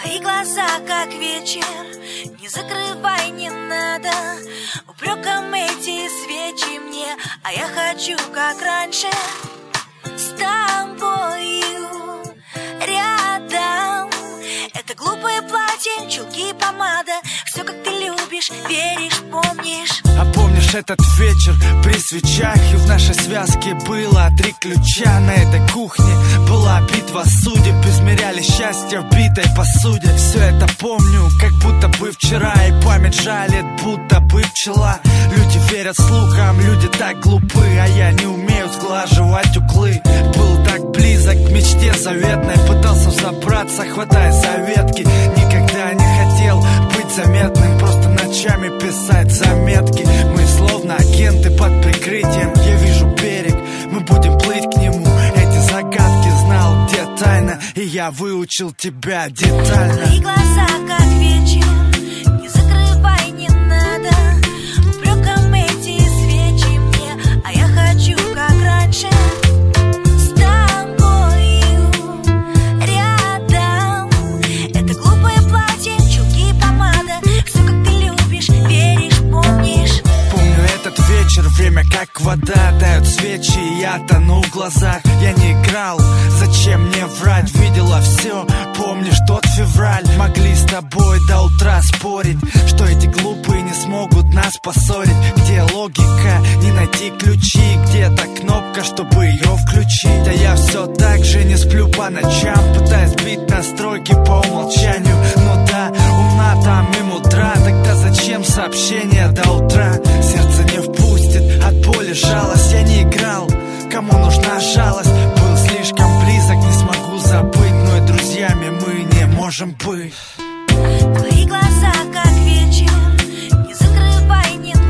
Твои глаза, как вечер, не закрывай, не надо. Упреком эти свечи мне, а я хочу, как раньше, с тобою рядом. Это глупое платье, чулки, помада, все, как ты любишь, веришь, помнишь. А помнишь этот вечер при свечах, и в нашей связке было 3 ключа. На этой кухне была битва судеб, измеряли счастье в битой посуде. Все это помню, как будто бы вчера, и память жалит, будто бы пчела. Люди верят слухам, люди так глупы, а я не умею сглаживать углы. Был так близок к мечте заветной, пытался взобраться, хватая за ветки. Никогда не хотел быть заметным, просто ночами писать заметки. Мы словно агенты под прикрытием. Я вижу берег, мы будем плыть к нему. Эти загадки знал, где тайна, и я выучил тебя детально. Твои глаза, как вечер, не закрывай, не надо. Упреком эти свечи мне, а я хочу, как раньше, с тобою рядом. Это глупое платье, чулки, помада, все, как ты любишь, веришь, помнишь. Помню этот вечер, время как вода, тают свечи, и я тону в глазах. Я не играл, зачем мне врать, видела все, помнишь тот февраль. Могли с тобой до утра спорить, что эти глупые не смогут нас поссорить. Где логика, не найти ключи, где-то кнопка, чтобы ее включить. А я все так же не сплю по ночам, пытаясь бить настройки по умолчанию. Ну да, умна там и мудра, тогда зачем сообщение до утра? Сердце не впустит, от боли жалость. Я не играл, кому нужна жалость. Был слишком близок, не смогу забыть, но и друзьями мы не можем быть. Твои глаза, как вечер, не закрывай, не